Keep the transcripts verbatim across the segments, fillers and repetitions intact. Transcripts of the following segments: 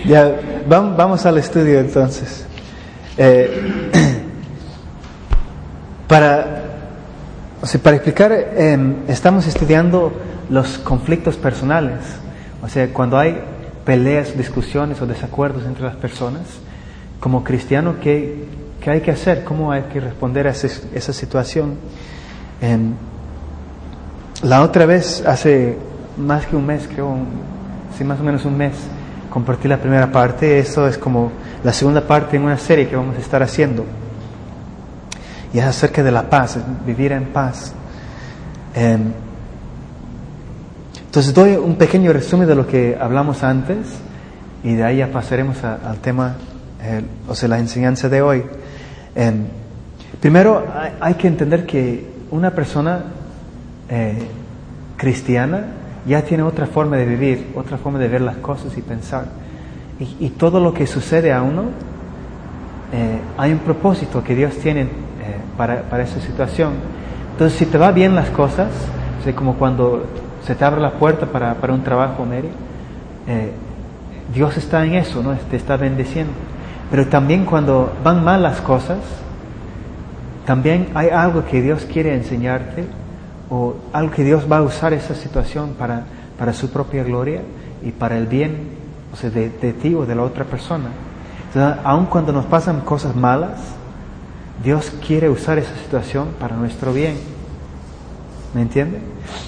Ya, vamos al estudio entonces. Eh, para, o sea, para explicar, eh, estamos estudiando los conflictos personales. O sea, cuando hay peleas, discusiones o desacuerdos entre las personas, como cristiano, ¿qué, qué hay que hacer? ¿Cómo hay que responder a ese, esa situación? Eh, la otra vez, hace más que un mes, creo, un, sí, más o menos un mes, compartí la primera parte. Eso es como la segunda parte en una serie que vamos a estar haciendo. Y es acerca de la paz, vivir en paz. Eh, entonces doy un pequeño resumen de lo que hablamos antes y de ahí ya pasaremos a, al tema, eh, o sea, la enseñanza de hoy. Eh, primero hay, hay que entender que una persona eh, cristiana ya tiene otra forma de vivir, otra forma de ver las cosas y pensar. Y, y todo lo que sucede a uno, eh, hay un propósito que Dios tiene eh, para, para esa situación. Entonces, si te va bien las cosas, o sea, como cuando se te abre la puerta para, para un trabajo, Mary, eh, Dios está en eso, ¿no? Te está bendiciendo. Pero también cuando van mal las cosas, también hay algo que Dios quiere enseñarte, o algo que Dios va a usar esa situación para, para su propia gloria y para el bien, o sea, de, de ti o de la otra persona. Entonces, aun cuando nos pasan cosas malas, Dios quiere usar esa situación para nuestro bien. ¿Me entiende?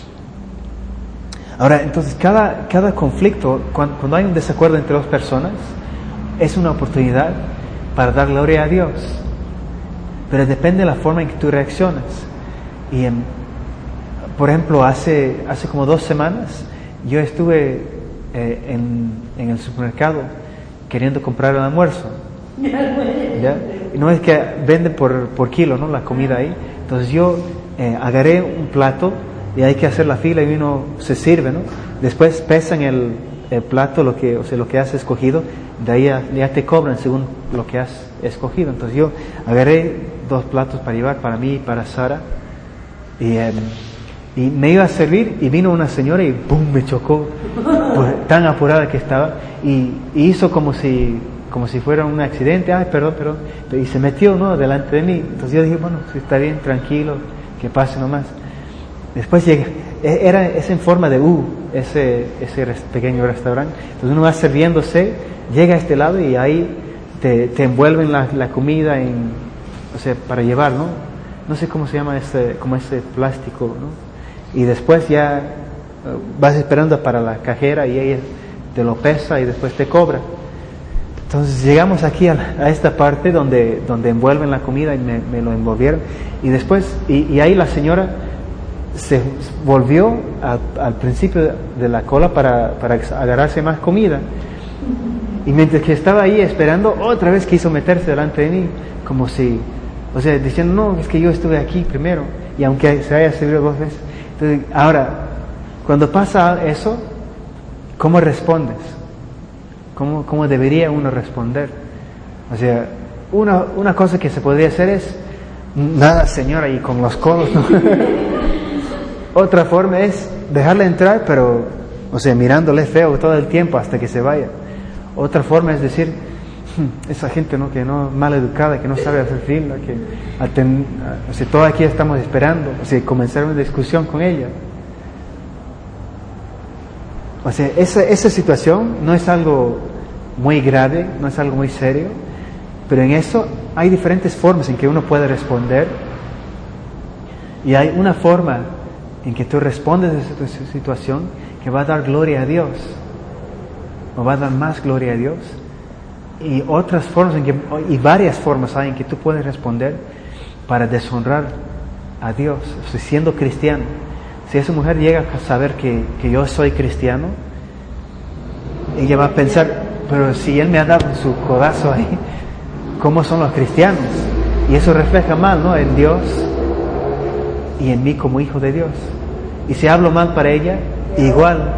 Ahora, entonces, cada, cada conflicto, cuando, cuando hay un desacuerdo entre dos personas, es una oportunidad para dar gloria a Dios. Pero depende de la forma en que tú reaccionas. Y, en, por ejemplo, hace, hace como dos semanas, yo estuve eh, en, en el supermercado queriendo comprar el almuerzo. ¿Ya? Y no es que venden por, por kilo, ¿no? La comida ahí. Entonces yo eh, agarré un plato y hay que hacer la fila y uno se sirve, ¿no? Después pesan el, el plato, lo que, o sea, lo que has escogido, de ahí ya, ya te cobran según lo que has escogido. Entonces yo agarré dos platos para llevar, para mí y para Sara, y, eh, y me iba a servir y vino una señora y ¡pum! Me chocó, pues, tan apurada que estaba, y, y hizo como si como si fuera un accidente. Ay, perdón, perdón, y se metió, ¿no?, delante de mí. Entonces yo dije, bueno, si está bien, tranquilo, que pase nomás. Después llega, era es en forma de U, ese, ese pequeño restaurante. Entonces uno va sirviéndose, llega a este lado y ahí te, te envuelven la, la comida en, o sea, para llevar, ¿no? No sé cómo se llama ese, como ese plástico, ¿no? Y después ya vas esperando para la cajera y ella te lo pesa y después te cobra. Entonces llegamos aquí a, a esta parte donde, donde envuelven la comida y me, me lo envolvieron. Y después, y, y ahí la señora se volvió a, al principio de la cola para, para agarrarse más comida. Y mientras que estaba ahí esperando, otra vez quiso meterse delante de mí, como si, o sea, diciendo, no, es que yo estuve aquí primero, y aunque se haya servido dos veces. Entonces, ahora, cuando pasa eso, ¿cómo respondes? ¿Cómo, cómo debería uno responder? O sea, una, una cosa que se podría hacer es, nada, señora, y con los codos, ¿no? Otra forma es dejarle entrar, pero, o sea, mirándole feo todo el tiempo hasta que se vaya. Otra forma es decir, esa gente, ¿no?, que no, mal educada, que no sabe hacer fila, que aten, o sea, todos aquí estamos esperando, o sea, comenzar una discusión con ella. O sea, esa, esa situación no es algo muy grave, no es algo muy serio, pero en eso hay diferentes formas en que uno puede responder, y hay una forma en que tú respondes a esa situación que va a dar gloria a Dios, o va a dar más gloria a Dios, y otras formas en que, y varias formas hay en que tú puedes responder para deshonrar a Dios, o sea, siendo cristiano. Si esa mujer llega a saber que, que yo soy cristiano, ella va a pensar, pero si él me ha dado su codazo ahí, ¿cómo son los cristianos? Y eso refleja mal, ¿no?, en Dios y en mí como hijo de Dios. Y si hablo mal para ella, igual.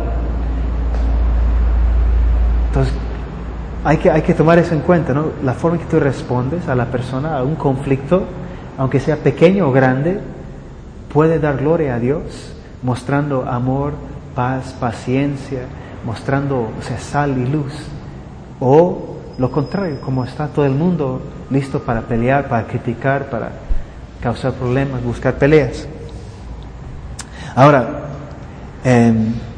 Entonces, hay que, hay que tomar eso en cuenta, ¿no? La forma en que tú respondes a la persona, a un conflicto, aunque sea pequeño o grande, puede dar gloria a Dios, mostrando amor, paz, paciencia, mostrando, o sea, sal y luz. O lo contrario, como está todo el mundo listo para pelear, para criticar, para causar problemas, buscar peleas. Ahora, eh,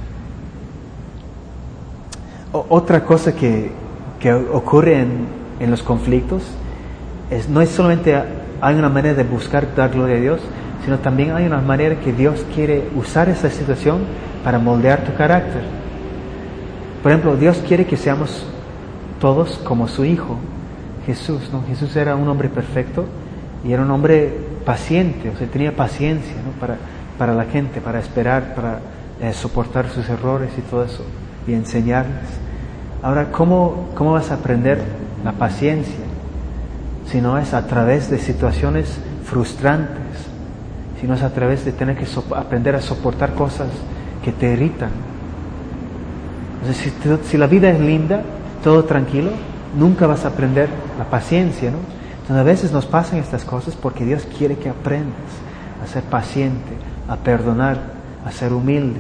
otra cosa que, que ocurre en, en los conflictos es, no es solamente hay una manera de buscar dar gloria a Dios, sino también hay una manera que Dios quiere usar esa situación para moldear tu carácter. Por ejemplo, Dios quiere que seamos todos como su Hijo, Jesús, ¿no? Jesús era un hombre perfecto y era un hombre paciente, o sea, tenía paciencia, ¿no? para, para la gente, para esperar, para eh, soportar sus errores y todo eso, y enseñarles. Ahora, ¿cómo, cómo vas a aprender la paciencia? Si no es a través de situaciones frustrantes, si no es a través de tener que so- aprender a soportar cosas que te irritan. O sea, si, te, si la vida es linda, todo tranquilo, nunca vas a aprender la paciencia, ¿no? Entonces a veces nos pasan estas cosas porque Dios quiere que aprendas a ser paciente, a perdonar, a ser humilde,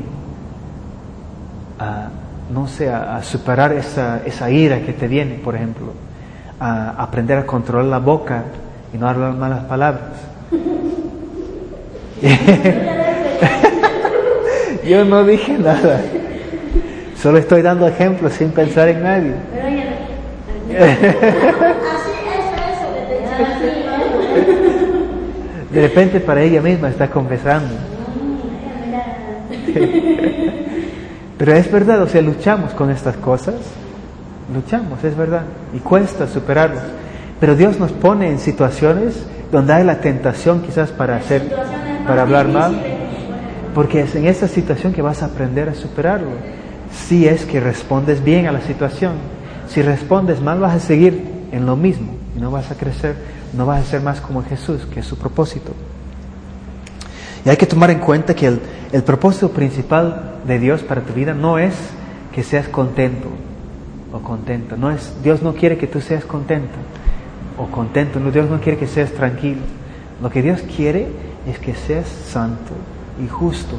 a, no sé, a, a superar esa, esa ira que te viene, por ejemplo, a aprender a controlar la boca y no hablar malas palabras. Yo no dije nada, solo estoy dando ejemplos sin pensar en nadie. De repente para ella misma está confesando. Pero es verdad, o sea, luchamos con estas cosas, luchamos, es verdad, y cuesta superarlos. Pero Dios nos pone en situaciones donde hay la tentación quizás para hacer, para hablar mal, porque es en esa situación que vas a aprender a superarlo. Si es que respondes bien a la situación. Si respondes mal, vas a seguir en lo mismo y no vas a crecer, no vas a ser más como Jesús, que es su propósito. Y hay que tomar en cuenta que el, el propósito principal de Dios para tu vida no es que seas contento o contenta. No es, Dios no quiere que tú seas contenta o contento. No, Dios no quiere que seas tranquilo. Lo que Dios quiere es que seas santo y justo.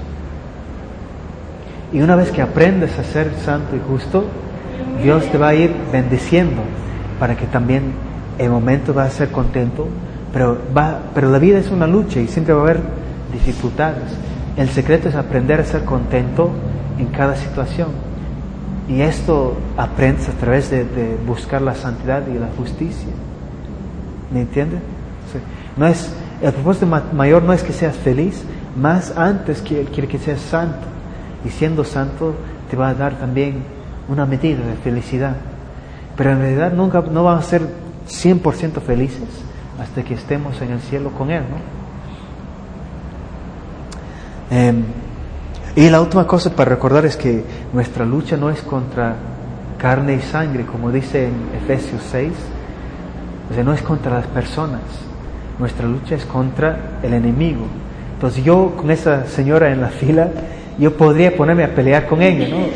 Y una vez que aprendes a ser santo y justo, Dios te va a ir bendiciendo para que también en momentos vas a ser contento, pero, va, pero la vida es una lucha y siempre va a haber dificultades. El secreto es aprender a ser contento en cada situación. Y esto aprendes a través de, de buscar la santidad y la justicia. ¿Me entiendes? Sí. No es, el propósito mayor no es que seas feliz, más antes que Él quiere que seas santo. Y siendo santo te va a dar también una medida de felicidad. Pero en realidad nunca no vamos a ser cien por ciento felices hasta que estemos en el cielo con Él, ¿no? Eh, y la última cosa para recordar es que nuestra lucha no es contra carne y sangre, como dice en Efesios seis. O sea, no es contra las personas. Nuestra lucha es contra el enemigo. Entonces yo con esa señora en la fila, yo podría ponerme a pelear con ella, ¿no?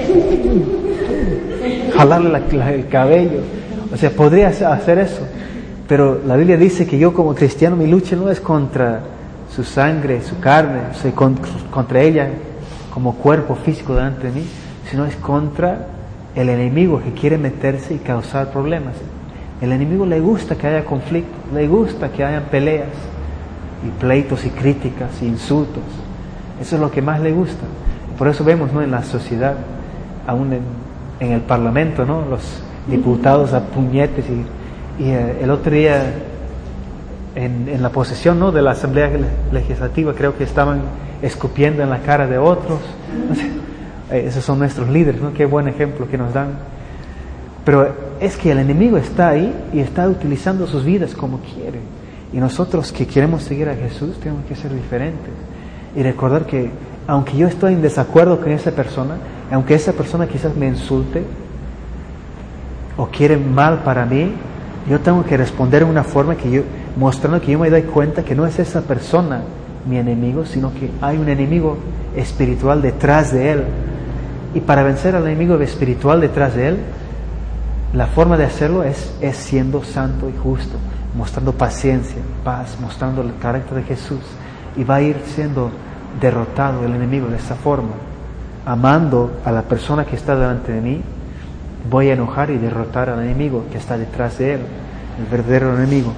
Jalarle la, la, el cabello. O sea, podría hacer eso. Pero la Biblia dice que yo como cristiano mi lucha no es contra su sangre, su carne, o sea, con, contra ella como cuerpo físico delante de mí, sino es contra el enemigo que quiere meterse y causar problemas. El enemigo le gusta que haya conflicto, le gusta que haya peleas y pleitos y críticas y insultos. Eso es lo que más le gusta. Por eso vemos, ¿no?, en la sociedad, aún en, en el parlamento, ¿no?, los diputados a puñetes y, y eh, el otro día en, en la posesión, ¿no?, de la Asamblea Legislativa creo que estaban escupiendo en la cara de otros. O sea, eh, esos son nuestros líderes, ¿no? Qué buen ejemplo que nos dan. Pero es que el enemigo está ahí y está utilizando sus vidas como quiere. Y nosotros que queremos seguir a Jesús tenemos que ser diferentes y recordar que aunque yo estoy en desacuerdo con esa persona, aunque esa persona quizás me insulte o quiere mal para mí, yo tengo que responder de una forma que yo, mostrando que yo me doy cuenta que no es esa persona mi enemigo, sino que hay un enemigo espiritual detrás de él. Y para vencer al enemigo espiritual detrás de él, la forma de hacerlo es, es siendo santo y justo, mostrando paciencia, paz, mostrando el carácter de Jesús. Y va a ir siendo derrotado el enemigo de esa forma, amando a la persona que está delante de mí, voy a enojar y derrotar al enemigo que está detrás de él, el verdadero enemigo.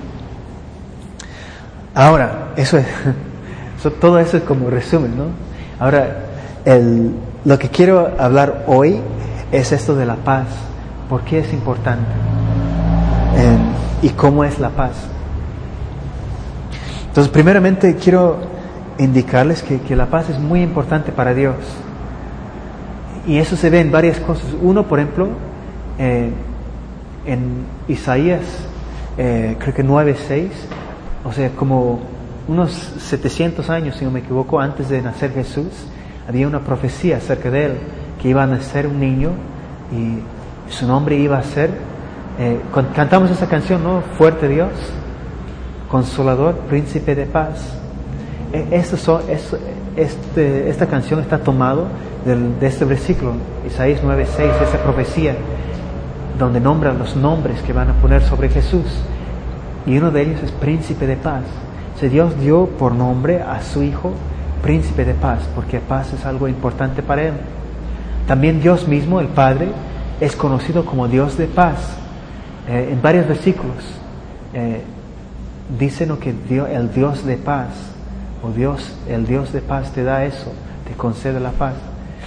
Ahora, eso es, eso, todo eso es como resumen, ¿no? Ahora, el, lo que quiero hablar hoy es esto de la paz. ¿Por qué es importante? Eh, ¿Y cómo es la paz? Entonces, primeramente quiero indicarles que, que la paz es muy importante para Dios. Y eso se ve en varias cosas. Uno, por ejemplo, eh, en Isaías, eh, creo que nueve seis, o sea, como unos setecientos años, si no me equivoco, antes de nacer Jesús, había una profecía acerca de él, que iba a nacer un niño y su nombre iba a ser, eh, cantamos esa canción, ¿no? Fuerte Dios, Consolador, Príncipe de Paz. Eh, eso son, eso, este, esta canción está tomado del, de este versículo, Isaías nueve seis, esa profecía, donde nombran los nombres que van a poner sobre Jesús. Y uno de ellos es Príncipe de Paz. O sea, Dios dio por nombre a su Hijo Príncipe de Paz, porque paz es algo importante para Él. También Dios mismo, el Padre, es conocido como Dios de paz. Eh, en varios versículos eh, dicen que Dios, el Dios de paz, o Dios, el Dios de paz te da eso, te concede la paz.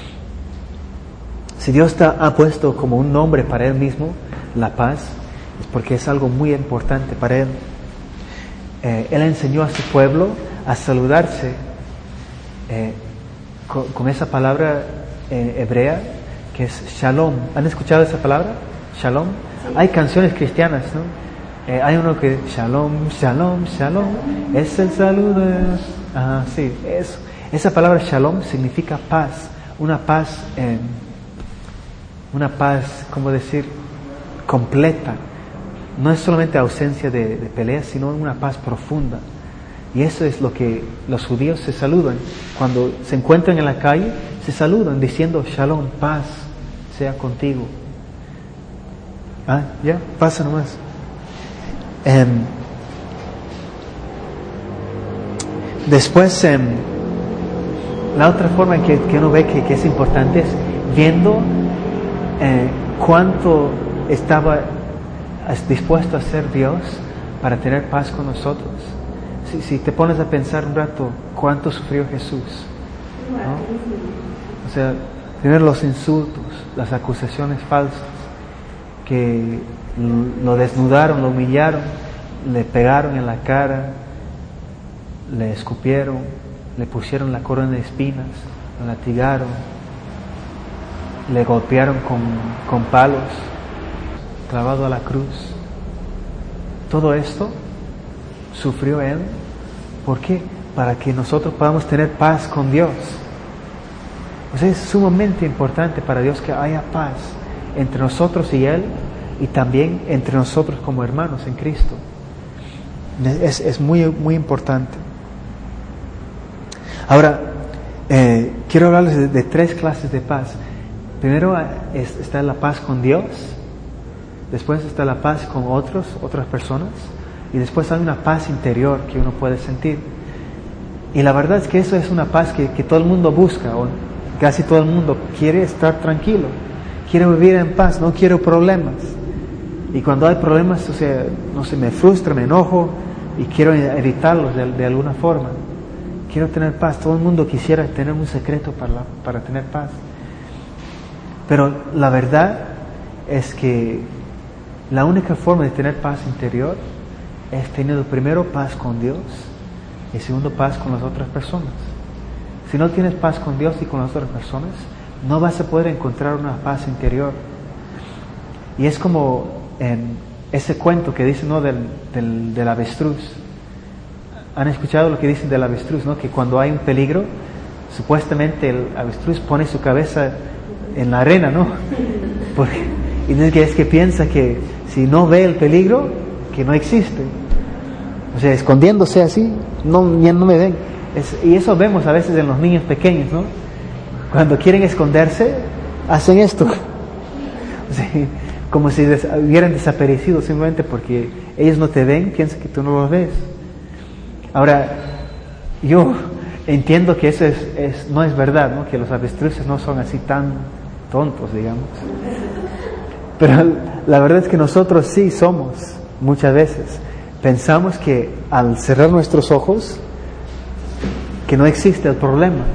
Si Dios te ha puesto como un nombre para Él mismo, la paz, es porque es algo muy importante para Él. Eh, él enseñó a su pueblo a saludarse eh, con, con esa palabra eh, hebrea que es shalom. ¿Han escuchado esa palabra? Shalom. Hay canciones cristianas, ¿no? Eh, hay uno que shalom, shalom, shalom, es el saludo. Ah, sí, eso. Esa palabra shalom significa paz, una paz, eh, una paz, ¿cómo decir? Completa. No es solamente ausencia de, de peleas, sino una paz profunda. Y eso es lo que los judíos se saludan. Cuando se encuentran en la calle, se saludan diciendo shalom, paz sea contigo. Ah, ya, pasa nomás. Um, después, um, la otra forma que, que uno ve que, que es importante es viendo eh, cuánto estaba dispuesto a ser Dios para tener paz con nosotros. Si, si te pones a pensar un rato cuánto sufrió Jesús, ¿no? O sea, primero los insultos, las acusaciones falsas, que lo desnudaron, lo humillaron, le pegaron en la cara, le escupieron, le pusieron la corona de espinas, lo latigaron, le golpearon con, con palos, clavado a la cruz. Todo esto sufrió Él. ¿Por qué? Para que nosotros podamos tener paz con Dios. O sea, es sumamente importante para Dios que haya paz entre nosotros y Él, y también entre nosotros como hermanos en Cristo. Es, es muy, muy importante. Ahora, eh, quiero hablarles de, de tres clases de paz. Primero es, está la paz con Dios. Después está la paz con otros, otras personas. Y después hay una paz interior que uno puede sentir. Y la verdad es que eso es una paz que, que todo el mundo busca, o casi todo el mundo quiere estar tranquilo. Quiere vivir en paz, no quiero problemas. Y cuando hay problemas, o sea, no sé, me frustra, me enojo y quiero evitarlos de, de alguna forma. Quiero tener paz. Todo el mundo quisiera tener un secreto para, la, para tener paz. Pero la verdad es que la única forma de tener paz interior es teniendo primero paz con Dios y segundo paz con las otras personas. Si no tienes paz con Dios y con las otras personas, no vas a poder encontrar una paz interior. Y es como en ese cuento que dice, ¿no?, del, del, del avestruz. ¿Han escuchado lo que dicen del avestruz, no? Que cuando hay un peligro, supuestamente el avestruz pone su cabeza en la arena, ¿no? Porque, y es que, es que piensa que si no ve el peligro, que no existe. O sea, escondiéndose así, no, ya no me ven. Es, y eso vemos a veces en los niños pequeños, ¿no? Cuando quieren esconderse, hacen esto. O sea, como si des, hubieran desaparecido simplemente porque ellos no te ven, piensan que tú no los ves. Ahora, yo entiendo que eso es, es, no es verdad, ¿no? Que los avestruces no son así tan tontos, digamos. Pero la verdad es que nosotros sí somos, muchas veces. Pensamos que al cerrar nuestros ojos, que no existe el problema.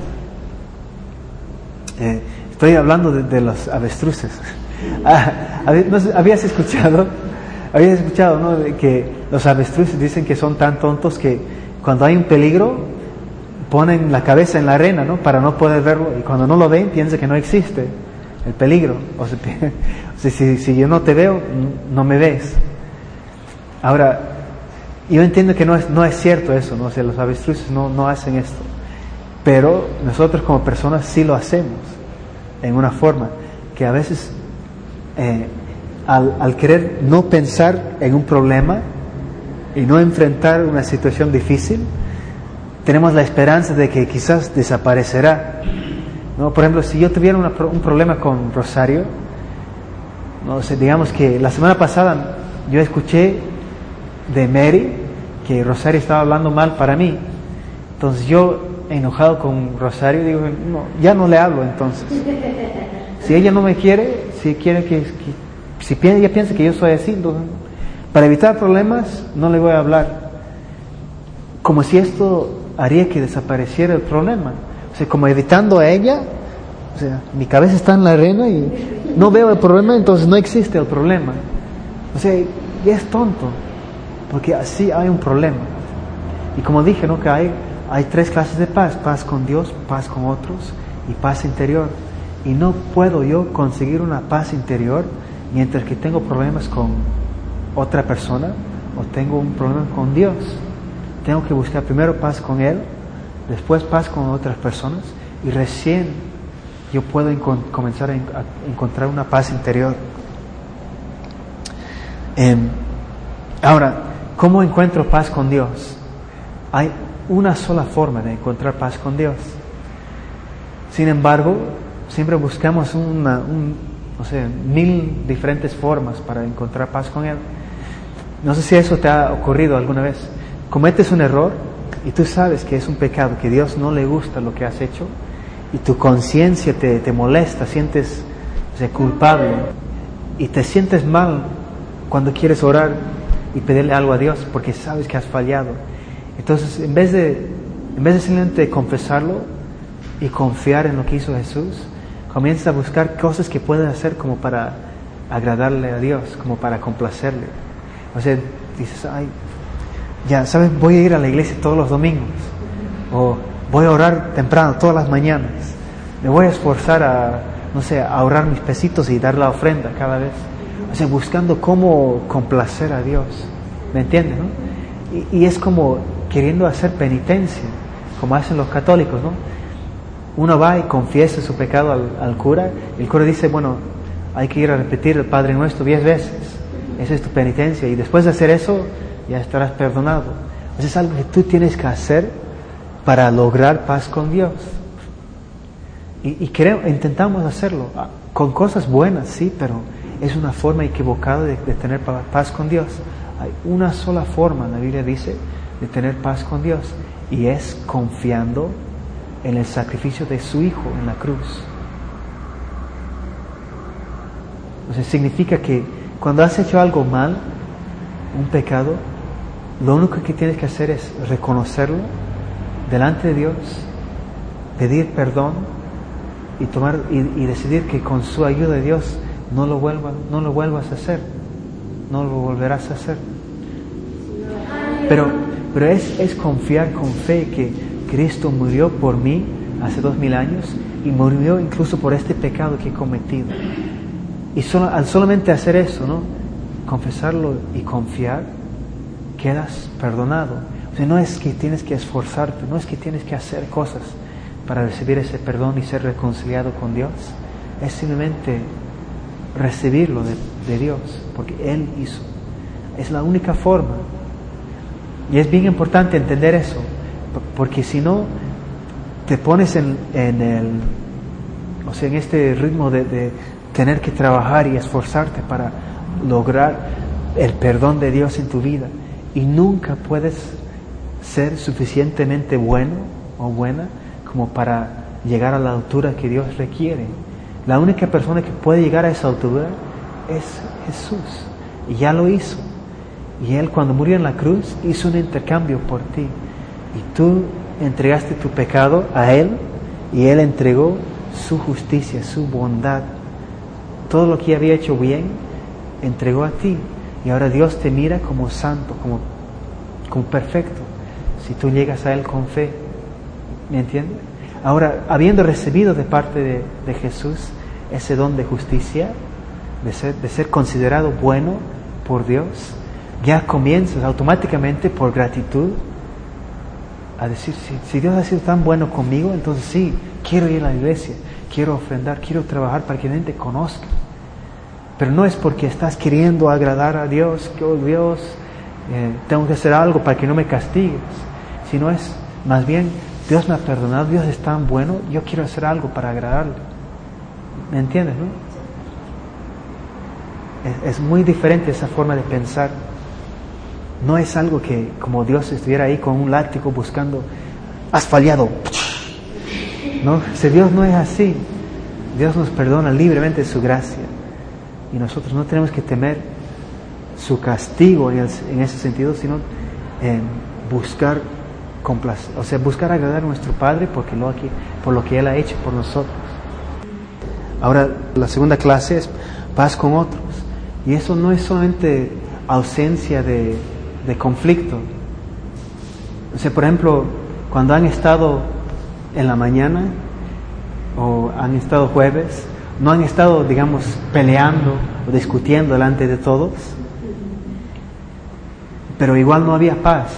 Eh, estoy hablando de, de los avestruces. Ah, ¿no habías escuchado? Habías escuchado, ¿no? De que los avestruces dicen que son tan tontos que cuando hay un peligro ponen la cabeza en la arena, ¿no? Para no poder verlo, y cuando no lo ven piensan que no existe el peligro. O sea, o sea si, si yo no te veo, no me ves. Ahora, yo entiendo que no es, no es cierto eso, ¿no? O sea, los avestruces no, no hacen esto, pero nosotros como personas sí lo hacemos en una forma que a veces eh, al, al querer no pensar en un problema y no enfrentar una situación difícil, tenemos la esperanza de que quizás desaparecerá, ¿no? Por ejemplo, si yo tuviera una, un problema con Rosario, no sé, digamos que la semana pasada yo escuché de Mary que Rosario estaba hablando mal para mí, entonces yo, enojado con Rosario, digo, no, ya no le hablo. Entonces, si ella no me quiere, si quiere que, que si ella piensa que yo soy así, entonces, para evitar problemas no le voy a hablar, como si esto haría que desapareciera el problema. O sea, como evitando a ella, o sea, mi cabeza está en la arena y no veo el problema, entonces no existe el problema. O sea, ya es tonto, porque así hay un problema. Y como dije, ¿no? Que hay, hay tres clases de paz: paz con Dios, paz con otros y paz interior. Y no puedo yo conseguir una paz interior mientras que tengo problemas con otra persona o tengo un problema con Dios. Tengo que buscar primero paz con Él, después paz con otras personas, y recién yo puedo encon- comenzar a, en- a encontrar una paz interior. Eh, ahora, ¿cómo encuentro paz con Dios? Hay una sola forma de encontrar paz con Dios. Sin embargo, siempre buscamos una, un, no sé, mil diferentes formas para encontrar paz con Él. No sé si eso te ha ocurrido alguna vez. Cometes un error y tú sabes que es un pecado, que a Dios no le gusta lo que has hecho, y tu conciencia te, te molesta, sientes, o sea, culpable, y te sientes mal cuando quieres orar y pedirle algo a Dios porque sabes que has fallado. Entonces, en vez de, en vez de simplemente confesarlo y confiar en lo que hizo Jesús, comienzas a buscar cosas que puedes hacer como para agradarle a Dios, como para complacerle. O sea, dices, ay, ya sabes, voy a ir a la iglesia todos los domingos, o voy a orar temprano todas las mañanas, me voy a esforzar a, no sé, a ahorrar mis pesitos y dar la ofrenda cada vez. O sea, buscando cómo complacer a Dios, ¿me entiendes, no? Y, y es como queriendo hacer penitencia, como hacen los católicos, ¿no? Uno va y confiesa su pecado al, al cura, y el cura dice, bueno, hay que ir a repetir el Padre Nuestro diez veces, esa es tu penitencia, y después de hacer eso ya estarás perdonado. O sea, es algo que tú tienes que hacer para lograr paz con Dios. Y, y queremos, intentamos hacerlo con cosas buenas, sí, pero es una forma equivocada de, de tener paz con Dios. Hay una sola forma, la Biblia dice, de tener paz con Dios, y es confiando en el sacrificio de su Hijo en la cruz. O sea, significa que cuando has hecho algo mal, un pecado, lo único que tienes que hacer es reconocerlo delante de Dios, pedir perdón y tomar y, y decidir que con su ayuda de Dios no lo vuelvas, no lo vuelvas a hacer, no lo volverás a hacer. Pero, pero es, es confiar con fe que Cristo murió por mí hace dos mil años y murió incluso por este pecado que he cometido. Y solo, al solamente hacer eso, ¿no? Confesarlo y confiar, quedas perdonado. O sea, no es que tienes que esforzarte, no es que tienes que hacer cosas para recibir ese perdón y ser reconciliado con Dios. Es simplemente recibirlo de, de Dios, porque Él hizo. Es la única forma. Y es bien importante entender eso, porque si no, te pones en, en el, o sea, en este ritmo de, de tener que trabajar y esforzarte para lograr el perdón de Dios en tu vida, y nunca puedes ser suficientemente bueno o buena como para llegar a la altura que Dios requiere. La única persona que puede llegar a esa altura es Jesús. Y ya lo hizo. Y Él, cuando murió en la cruz, hizo un intercambio por ti. Y tú entregaste tu pecado a Él, y Él entregó su justicia, su bondad. Todo lo que había hecho bien, entregó a ti. Y ahora Dios te mira como santo, como, como perfecto, si tú llegas a Él con fe. ¿Me entiendes? Ahora, habiendo recibido de parte de, de Jesús ese don de justicia, de ser, de ser considerado bueno por Dios, ya comienzas automáticamente por gratitud a decir, si, si Dios ha sido tan bueno conmigo, entonces sí, quiero ir a la iglesia, quiero ofrendar, quiero trabajar para que la gente conozca. Pero no es porque estás queriendo agradar a Dios, que oh Dios, eh, tengo que hacer algo para que no me castigues, sino es más bien, Dios me ha perdonado, Dios es tan bueno, yo quiero hacer algo para agradarle. ¿Me entiendes, no? Es, es muy diferente esa forma de pensar. No es algo que como Dios estuviera ahí con un látigo buscando, has fallado. No, si Dios no es así. Dios nos perdona libremente de su gracia. Y nosotros no tenemos que temer su castigo en, el, en ese sentido, sino en buscar complacer, o sea, buscar agradar a nuestro Padre porque lo que, por lo que Él ha hecho por nosotros. Ahora, la segunda clase es paz con otros. Y eso no es solamente ausencia de, de conflicto. O sea, por ejemplo, cuando han estado en la mañana o han estado jueves, no han estado, digamos, peleando o discutiendo delante de todos, pero igual no había paz.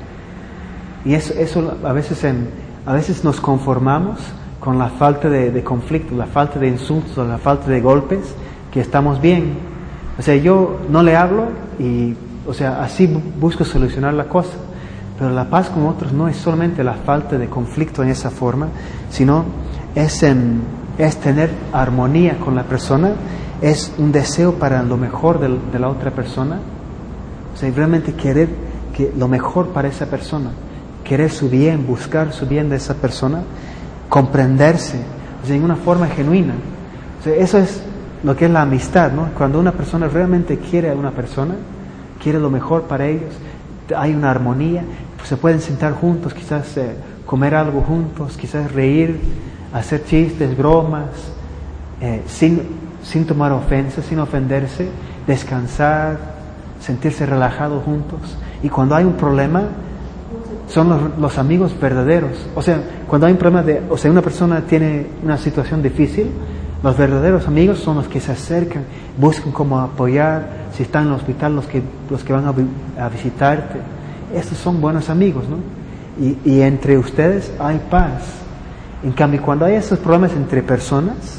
Y eso, eso a veces en, a veces nos conformamos con la falta de, de conflicto, la falta de insultos, la falta de golpes, que estamos bien. O sea, yo no le hablo y, o sea, así busco solucionar la cosa. Pero la paz con otros no es solamente la falta de conflicto en esa forma, sino es, en, es tener armonía con la persona, es un deseo para lo mejor de, de la otra persona. O sea, realmente querer que lo mejor para esa persona, querer su bien, buscar su bien de esa persona, comprenderse, o sea, en una forma genuina. O sea, eso es lo que es la amistad, ¿no? Cuando una persona realmente quiere a una persona, quiere lo mejor para ellos, hay una armonía, pues se pueden sentar juntos, quizás eh, comer algo juntos, quizás reír, hacer chistes, bromas, eh, sin, sin tomar ofensas, sin ofenderse, descansar, sentirse relajados juntos. Y cuando hay un problema, son los, los amigos verdaderos. O sea, cuando hay un problema de, o sea, una persona tiene una situación difícil, los verdaderos amigos son los que se acercan, buscan cómo apoyar, si están en el hospital, los que, los que van a, a visitarte. Estos son buenos amigos, ¿no? Y, y entre ustedes hay paz. En cambio, cuando hay esos problemas entre personas,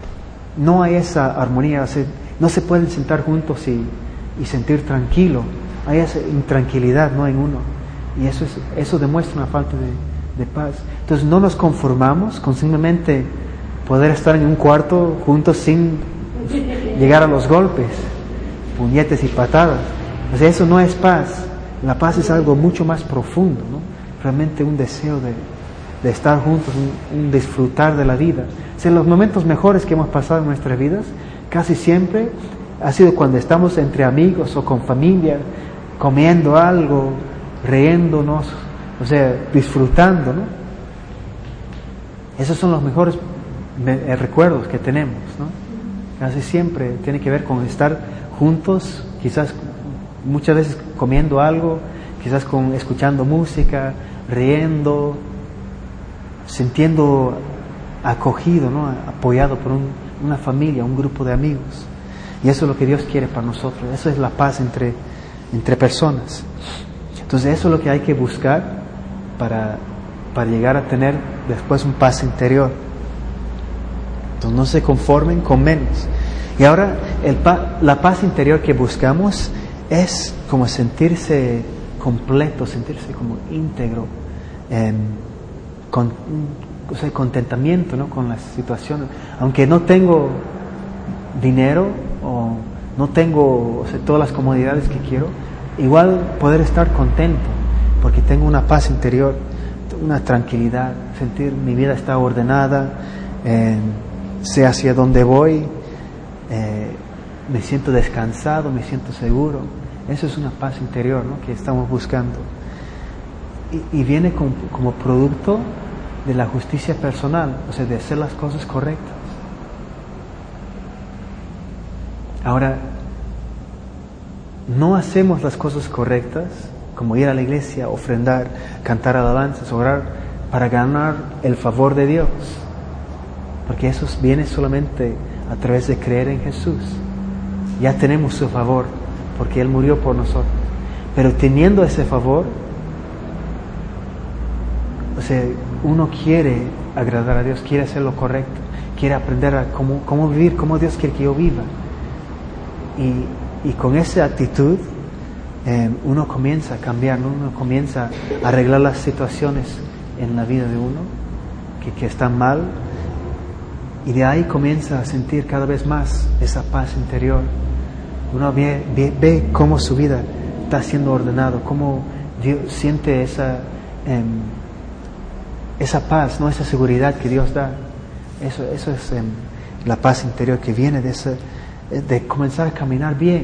no hay esa armonía, o sea, no se pueden sentar juntos y, y sentir tranquilo. Hay esa intranquilidad, ¿no?, en uno. Y eso, es, eso demuestra una falta de, de paz. Entonces no nos conformamos con simplemente poder estar en un cuarto juntos sin llegar a los golpes, puñetes y patadas. O sea, eso no es paz. La paz es algo mucho más profundo, ¿no? Realmente un deseo de, de estar juntos, un, un disfrutar de la vida. O sea, los momentos mejores que hemos pasado en nuestras vidas, casi siempre ha sido cuando estamos entre amigos o con familia, comiendo algo, riéndonos, o sea, disfrutando, ¿no? Esos son los mejores me, recuerdos que tenemos, ¿no? Casi siempre tiene que ver con estar juntos, quizás muchas veces comiendo algo, quizás con escuchando música, riendo, sintiendo acogido, ¿no?, apoyado por un, una familia, un grupo de amigos. Y eso es lo que Dios quiere para nosotros. Eso es la paz entre, entre personas. Entonces eso es lo que hay que buscar para, para llegar a tener después un paz interior. Entonces no se conformen con menos. Y ahora el pa, la paz interior que buscamos es como sentirse completo, sentirse como íntegro, eh, con, o sea, contentamiento, ¿no?, con las situaciones. Aunque no tengo dinero o no tengo, o sea, todas las comodidades que quiero, igual poder estar contento porque tengo una paz interior, una tranquilidad, sentir mi vida está ordenada, eh, sé hacia dónde voy, eh, me siento descansado, me siento seguro. Eso es una paz interior, ¿no?, que estamos buscando. Y, y viene como, como producto de la justicia personal, o sea, de hacer las cosas correctas. Ahora, no hacemos las cosas correctas, como ir a la iglesia, ofrendar, cantar alabanzas, orar, para ganar el favor de Dios, porque eso viene solamente a través de creer en Jesús. Ya tenemos su favor, porque Él murió por nosotros. Pero teniendo ese favor, o sea, uno quiere agradar a Dios, quiere hacer lo correcto, quiere aprender a cómo, cómo vivir, cómo Dios quiere que yo viva. Y, y con esa actitud, eh, uno comienza a cambiar, ¿no? Uno comienza a arreglar las situaciones en la vida de uno que, que están mal, y de ahí comienza a sentir cada vez más esa paz interior. Uno ve, ve, ve cómo su vida está siendo ordenado, cómo Dios siente esa, eh, esa paz, ¿no?, esa seguridad que Dios da. Eso, eso es eh, la paz interior que viene de, ese, de comenzar a caminar bien,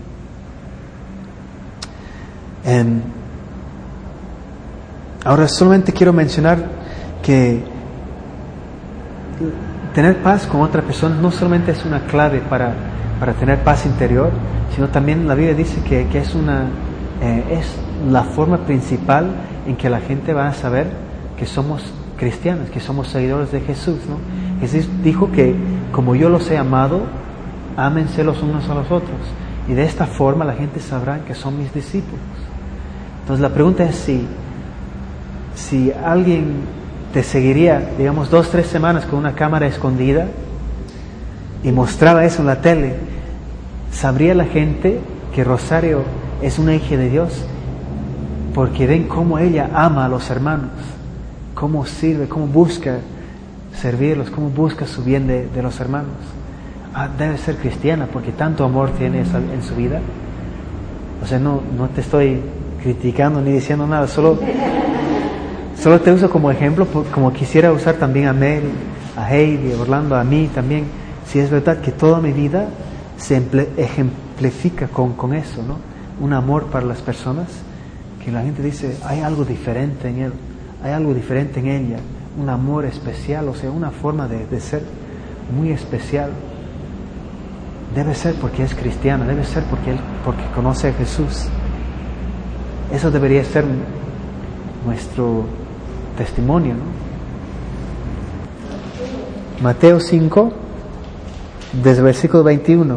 ¿no? Eh, ahora solamente quiero mencionar que tener paz con otra persona no solamente es una clave para, para tener paz interior, sino también la Biblia dice que, que es, una, eh, es la forma principal en que la gente va a saber que somos cristianos, que somos seguidores de Jesús, ¿no? Jesús dijo que como yo los he amado, ámense los unos a los otros, y de esta forma la gente sabrá que son mis discípulos. Entonces la pregunta es si, si alguien te seguiría, digamos, dos, tres semanas con una cámara escondida y mostraba eso en la tele, ¿sabría la gente que Rosario es una hija de Dios? Porque ven cómo ella ama a los hermanos, cómo sirve, cómo busca servirlos, cómo busca su bien de, de los hermanos. Ah, debe ser cristiana porque tanto amor tiene en su vida. O sea, no, no te estoy criticando ni diciendo nada, solo... Solo te uso como ejemplo, como quisiera usar también a Mary, a Heidi, a Orlando, a mí también. Si es verdad que toda mi vida se ejemplifica con, con eso, ¿no? Un amor para las personas, que la gente dice, hay algo diferente en él, hay algo diferente en ella, un amor especial, o sea, una forma de, de ser muy especial. Debe ser porque es cristiana, debe ser porque, él, porque conoce a Jesús. Eso debería ser nuestro testimonio, ¿no? Mateo cinco, desde el versículo veintiuno.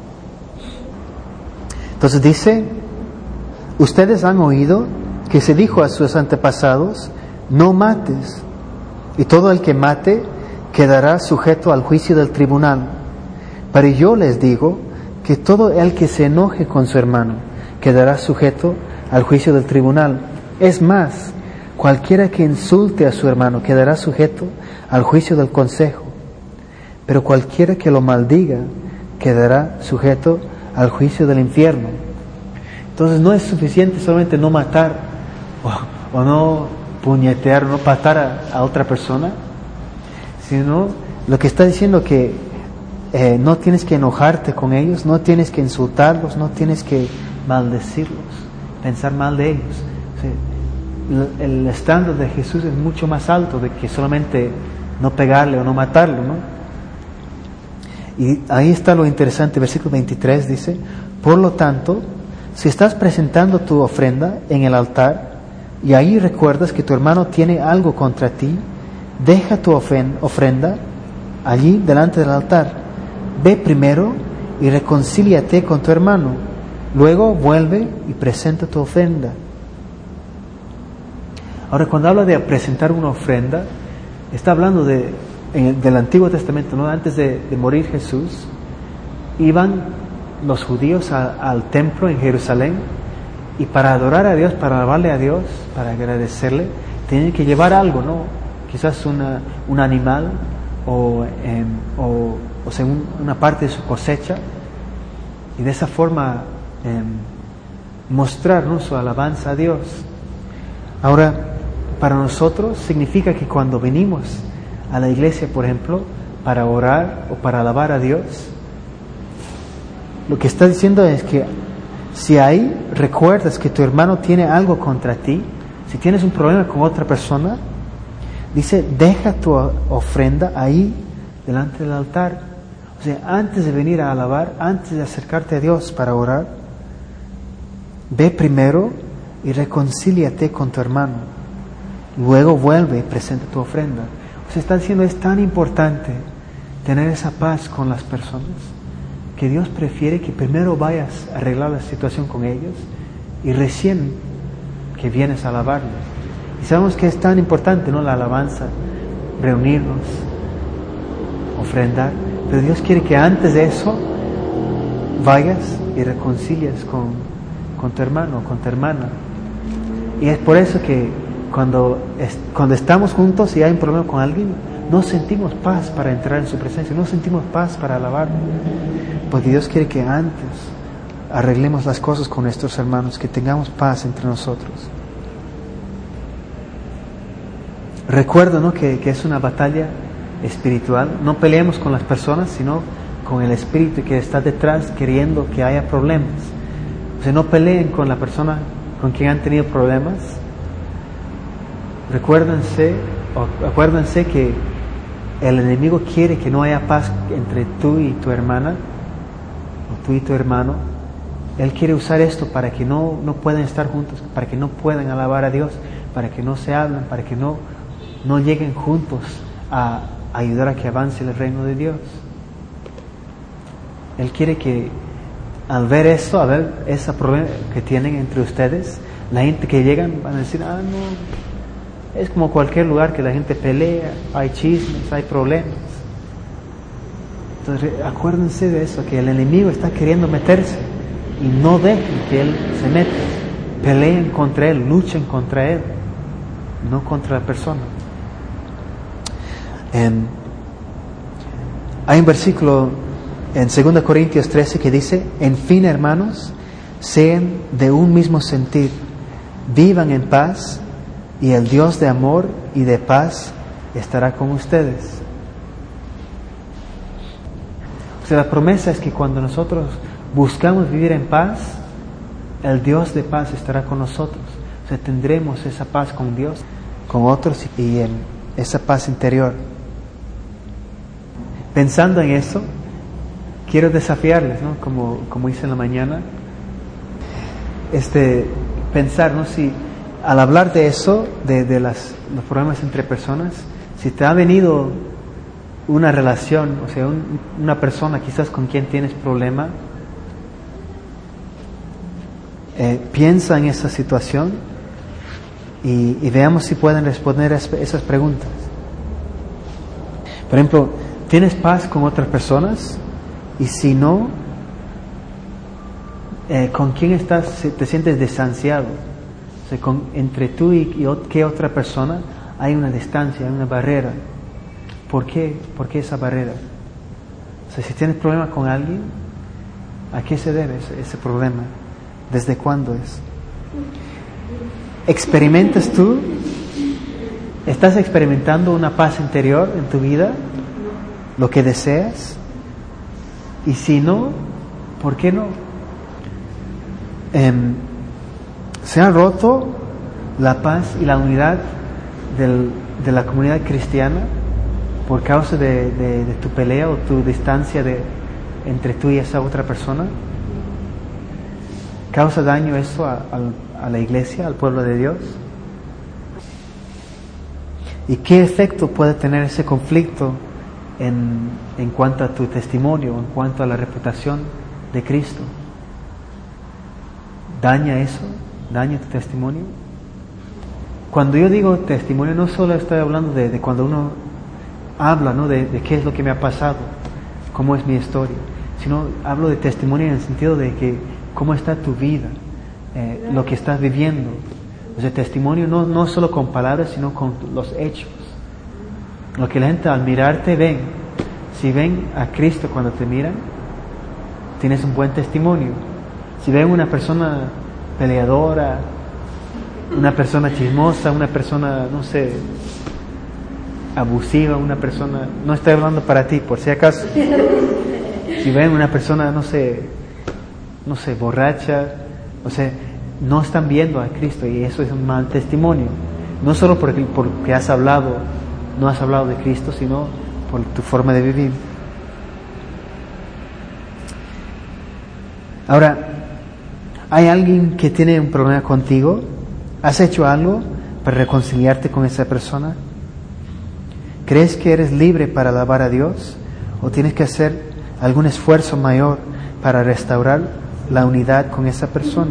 Entonces dice: ustedes han oído que se dijo a sus antepasados, no mates, y todo el que mate quedará sujeto al juicio del tribunal. Pero yo les digo que todo el que se enoje con su hermano quedará sujeto al juicio del tribunal. Es más, cualquiera que insulte a su hermano quedará sujeto al juicio del consejo, pero cualquiera que lo maldiga quedará sujeto al juicio del infierno. Entonces no es suficiente solamente no matar o, o no puñetear, no patar a, a otra persona, sino lo que está diciendo que eh, no tienes que enojarte con ellos, no tienes que insultarlos, no tienes que maldecirlos, pensar mal de ellos. O sea, el estándar de Jesús es mucho más alto de que solamente no pegarle o no matarlo, ¿no? Y ahí está lo interesante, versículo veintitrés dice: por lo tanto, si estás presentando tu ofrenda en el altar y ahí recuerdas que tu hermano tiene algo contra ti, deja tu ofrenda allí delante del altar, ve primero y reconcíliate con tu hermano, luego vuelve y presenta tu ofrenda. Ahora, cuando habla de presentar una ofrenda, está hablando de, en, del Antiguo Testamento, ¿no? Antes de, de morir Jesús, iban los judíos a, al templo en Jerusalén, y para adorar a Dios, para alabarle a Dios, para agradecerle, tenían que llevar algo, ¿no? Quizás una, un animal o, eh, o, o sea, un, una parte de su cosecha, y de esa forma eh, mostrar, ¿no?, su alabanza a Dios. Ahora, para nosotros significa que cuando venimos a la iglesia, por ejemplo, para orar o para alabar a Dios, Lo que está diciendo es que si ahí recuerdas que tu hermano tiene algo contra ti, si tienes un problema con otra persona, dice, deja tu ofrenda ahí delante del altar. O sea, antes de venir a alabar, antes de acercarte a Dios para orar, ve primero y reconcíliate con tu hermano. Luego vuelve y presenta tu ofrenda. O sea, está diciendo, es tan importante tener esa paz con las personas, que Dios prefiere que primero vayas a arreglar la situación con ellos y recién que vienes a alabarlos. Y sabemos que es tan importante, ¿no? La alabanza, reunirnos, ofrendar. Pero Dios quiere que antes de eso vayas y reconcilies con, con tu hermano, con tu hermana. Y es por eso que cuando, es, cuando estamos juntos y hay un problema con alguien, no sentimos paz para entrar en su presencia, no sentimos paz para alabarlo. Porque Dios quiere que antes arreglemos las cosas con nuestros hermanos, que tengamos paz entre nosotros. Recuerda, ¿no? que, que es una batalla espiritual. No peleemos con las personas, sino con el espíritu que está detrás queriendo que haya problemas. O sea, no peleen con la persona con quien han tenido problemas. Recuérdense, o acuérdense que el enemigo quiere que no haya paz entre tú y tu hermana, o tú y tu hermano. Él quiere usar esto para que no, no puedan estar juntos, para que no puedan alabar a Dios, para que no se hablen, para que no, no lleguen juntos a ayudar a que avance el reino de Dios. Él quiere que al ver esto, al ver ese problema que tienen entre ustedes, la gente que llegan van a decir, ah, no, es como cualquier lugar que la gente pelea, hay chismes, hay problemas. Entonces acuérdense de eso, que el enemigo está queriendo meterse y no dejen que él se meta. Peleen contra él, luchen contra él, no contra la persona. En, hay un versículo en segunda Corintios trece que dice, en fin, hermanos, sean de un mismo sentir, vivan en paz, y el Dios de amor y de paz estará con ustedes. O sea, la promesa es que cuando nosotros buscamos vivir en paz, el Dios de paz estará con nosotros. O sea, tendremos esa paz con Dios, con otros y en esa paz interior. Pensando en eso, quiero desafiarles, ¿no? Como, como hice en la mañana, este, pensar, ¿no? Si al hablar de eso, de, de las, los problemas entre personas, si te ha venido una relación, o sea, un, una persona quizás con quien tienes problema, eh, piensa en esa situación y, y veamos si pueden responder a esas preguntas. Por ejemplo, ¿tienes paz con otras personas? Y si no, eh, ¿con quién estás, te sientes distanciado? O sea, con, entre tú y, y qué otra persona hay una distancia, hay una barrera. ¿Por qué? ¿Por qué esa barrera? O sea, si tienes problema con alguien, ¿a qué se debe ese, ese problema? ¿Desde cuándo es? ¿Experimentas tú? ¿Estás experimentando una paz interior en tu vida? ¿Lo que deseas? Y si no, ¿por qué no? Eh, se ha roto la paz y la unidad del, de la comunidad cristiana por causa de, de, de tu pelea o tu distancia de, entre tú y esa otra persona. ¿Causa daño eso a, a, a la iglesia, al pueblo de Dios? ¿Y qué efecto puede tener ese conflicto en, en cuanto a tu testimonio, en cuanto a la reputación de Cristo? ¿Daña eso? ¿Daña tu testimonio? Cuando yo digo testimonio, no solo estoy hablando de, de cuando uno habla, ¿no? de, de qué es lo que me ha pasado, cómo es mi historia, sino hablo de testimonio en el sentido de que cómo está tu vida, eh, lo que estás viviendo. O sea, testimonio no, no solo con palabras, sino con los hechos. Lo que la gente al mirarte ven. Si ven a Cristo cuando te miran, tienes un buen testimonio. Si ven una persona peleadora, una persona chismosa, una persona, no sé, abusiva, una persona, no estoy hablando para ti, por si acaso. Si ven una persona, no sé, no sé, borracha, o sea, no están viendo a Cristo y eso es un mal testimonio. No solo porque, porque has hablado, no has hablado de Cristo, sino por tu forma de vivir. Ahora, ¿hay alguien que tiene un problema contigo? ¿Has hecho algo para reconciliarte con esa persona? ¿Crees que eres libre para alabar a Dios? ¿O tienes que hacer algún esfuerzo mayor para restaurar la unidad con esa persona?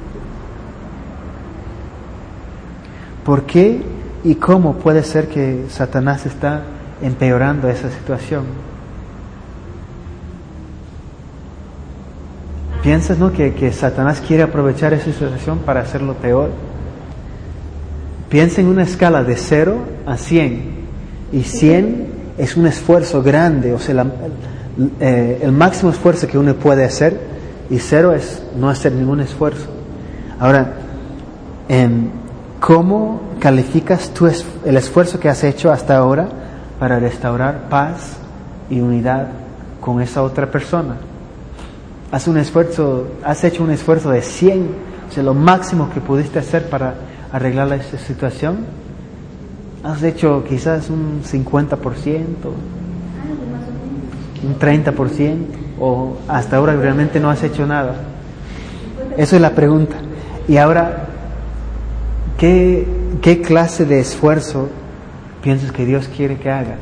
¿Por qué y cómo puede ser que Satanás está empeorando esa situación? ¿Piensas, no, que, que Satanás quiere aprovechar esa situación para hacerlo peor? Piensa en una escala de cero a cien. Y cien es un esfuerzo grande, o sea, la, eh, el máximo esfuerzo que uno puede hacer, y cero es no hacer ningún esfuerzo. Ahora, eh, ¿cómo calificas tú es, el esfuerzo que has hecho hasta ahora para restaurar paz y unidad con esa otra persona? Has un esfuerzo, has hecho un esfuerzo de cien, o sea, lo máximo que pudiste hacer para arreglar esa situación. Has hecho quizás un cincuenta por ciento, un treinta por ciento, o hasta ahora realmente no has hecho nada. Eso es la pregunta. Y ahora, ¿qué, qué clase de esfuerzo piensas que Dios quiere que hagas?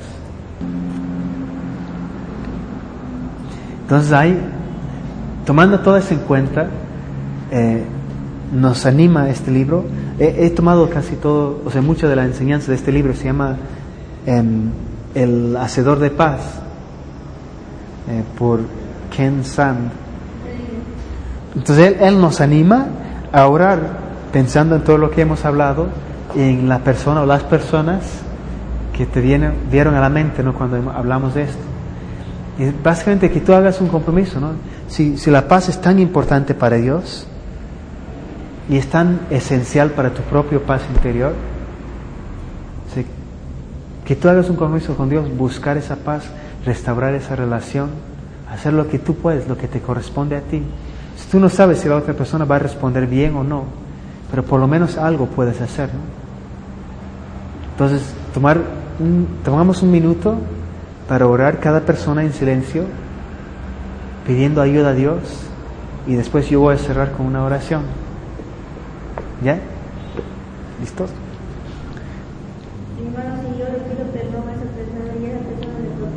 Entonces hay, tomando todo eso en cuenta, eh, nos anima este libro. He, he tomado casi todo, o sea, mucha de la enseñanza de este libro se llama eh, El Hacedor de Paz, eh, por Ken Sand. Entonces él, él nos anima a orar pensando en todo lo que hemos hablado y en la persona o las personas que te vienen, vieron a la mente, ¿no?, cuando hablamos de esto. Y básicamente que tú hagas un compromiso, ¿no? Si, si la paz es tan importante para Dios y es tan esencial para tu propio paz interior, ¿sí?, que tú hagas un compromiso con Dios, buscar esa paz, restaurar esa relación, hacer lo que tú puedes, lo que te corresponde a ti. Si tú no sabes si la otra persona va a responder bien o no, pero por lo menos algo puedes hacer, ¿no? Entonces, tomar un, tomamos un minuto para orar cada persona en silencio, pidiendo ayuda a Dios, y después yo voy a cerrar con una oración. ¿Ya? ¿Listos? Hermano, si yo le pido perdón a esa persona y esa persona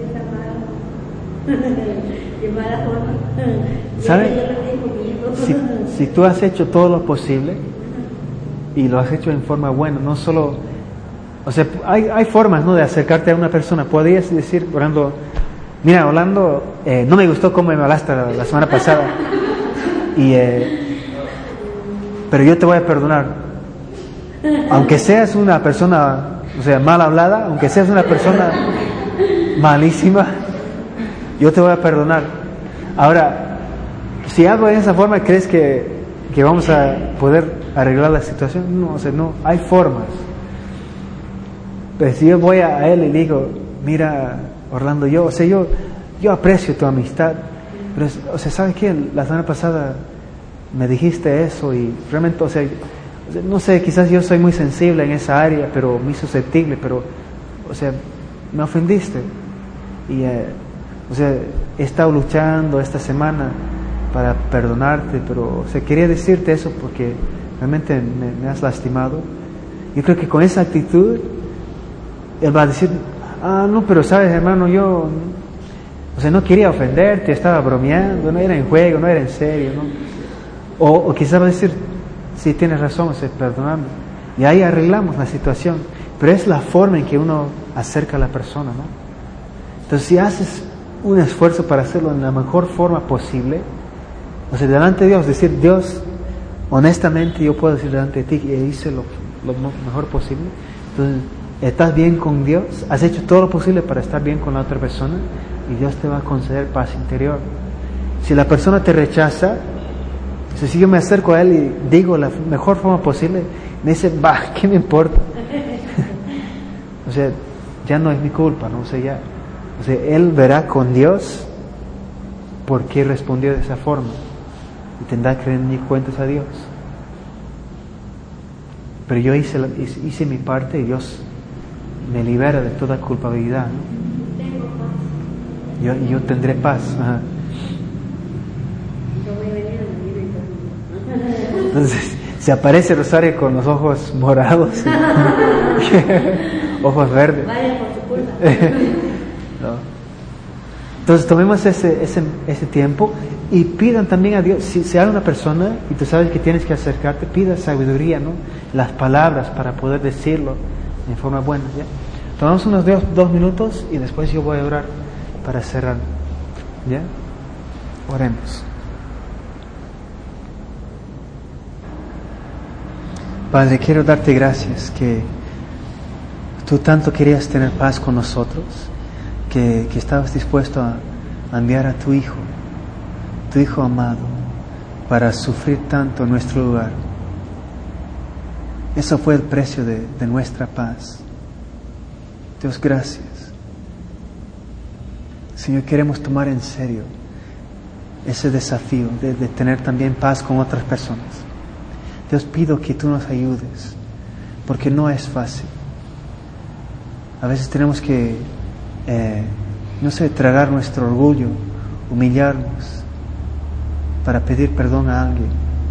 le contesta mal, de mala forma, ¿sabes? yo le digo Si, si tú has hecho todo lo posible y lo has hecho en forma buena, no solo, o sea, hay, hay formas, ¿no?, de acercarte a una persona. Podrías decir, orando, mira, Orlando, eh, no me gustó cómo me hablaste la, la semana pasada, y eh, pero yo te voy a perdonar, aunque seas una persona, o sea, mal hablada, aunque seas una persona malísima, yo te voy a perdonar. Ahora, si hago de esa forma, ¿crees que, que vamos a poder arreglar la situación? No, o sea, no, hay formas. Pero si yo voy a, a él y le digo, mira, Orlando, yo, o sea, yo, yo aprecio tu amistad, pero, o sea, ¿sabes qué? La semana pasada me dijiste eso y realmente, o sea, no sé, quizás yo soy muy sensible en esa área, pero muy susceptible, pero, o sea, me ofendiste. Y, eh, o sea, he estado luchando esta semana para perdonarte, pero, o sea, quería decirte eso porque realmente me, me has lastimado. Yo creo que con esa actitud, él va a decir, ah, no, pero sabes, hermano, yo, o sea, no quería ofenderte, estaba bromeando, no era en juego, no era en serio, ¿no? O, o quizás va a decir, sí, tienes razón, o sea, perdóname. Y ahí arreglamos la situación. Pero es la forma en que uno acerca a la persona, ¿no? Entonces, si haces un esfuerzo para hacerlo en la mejor forma posible, o sea, delante de Dios, decir, Dios, honestamente yo puedo decir delante de ti que hice lo, lo mejor posible. Entonces, estás bien con Dios, has hecho todo lo posible para estar bien con la otra persona y Dios te va a conceder paz interior. Si la persona te rechaza, si yo me acerco a él y digo la mejor forma posible, me dice, bah, ¿qué me importa? O sea, ya no es mi culpa, ¿no? O sea, ya, o sea, él verá con Dios por qué respondió de esa forma. y tendrá que rendir cuentas a Dios. Pero yo hice, la, hice mi parte y Dios me libera de toda culpabilidad, ¿no? Tengo paz. Yo, y yo tendré paz. Ajá. Yo voy a venir a vivir entonces. Entonces, se aparece Rosario con los ojos morados, ojos verdes. Vaya por su culpa. ¿No? Entonces tomemos ese, ese, ese tiempo y pidan también a Dios, si, si hay una persona y tú sabes que tienes que acercarte, pida sabiduría, ¿no? Las palabras para poder decirlo en forma buena, ¿ya? Tomamos unos dos, dos minutos y después yo voy a orar para cerrar, ¿ya? Oremos. Padre, quiero darte gracias que tú tanto querías tener paz con nosotros, que, que estabas dispuesto a, a enviar a tu Hijo, tu Hijo amado, para sufrir tanto en nuestro lugar. Eso fue el precio de, de nuestra paz. Dios, gracias. Señor, queremos tomar en serio ese desafío de, de tener también paz con otras personas. Dios, pido que tú nos ayudes, porque no es fácil. A veces tenemos que, eh, no sé, tragar nuestro orgullo, humillarnos para pedir perdón a alguien,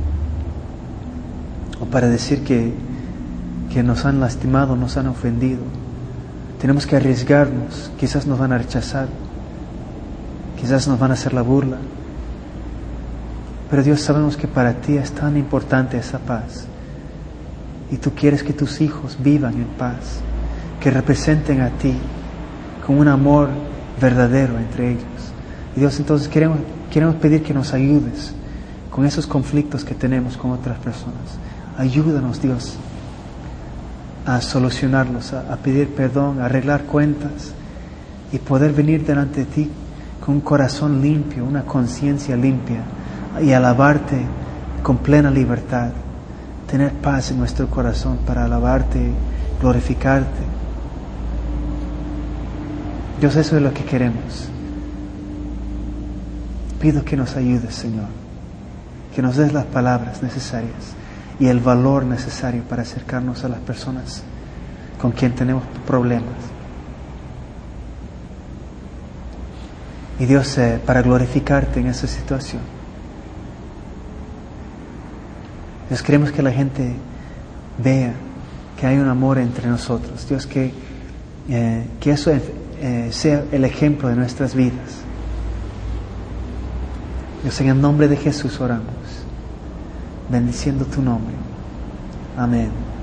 o para decir que, que nos han lastimado, nos han ofendido. Tenemos que arriesgarnos, quizás nos van a rechazar, quizás nos van a hacer la burla. Pero Dios, sabemos que para ti es tan importante esa paz. Y tú quieres que tus hijos vivan en paz, que representen a ti con un amor verdadero entre ellos. Y Dios, entonces queremos, queremos pedir que nos ayudes con esos conflictos que tenemos con otras personas. Ayúdanos, Dios, a solucionarlos, a, a pedir perdón, a arreglar cuentas y poder venir delante de ti con un corazón limpio, una conciencia limpia, y alabarte con plena libertad, tener paz en nuestro corazón para alabarte, glorificarte. Dios, eso es lo que queremos. Pido que nos ayudes, Señor, que nos des las palabras necesarias y el valor necesario para acercarnos a las personas con quien tenemos problemas. Y Dios, eh, para glorificarte en esa situación. Dios, queremos que la gente vea que hay un amor entre nosotros. Dios, que, eh, que eso eh, sea el ejemplo de nuestras vidas. Dios, en el nombre de Jesús oramos, bendiciendo tu nombre. Amén.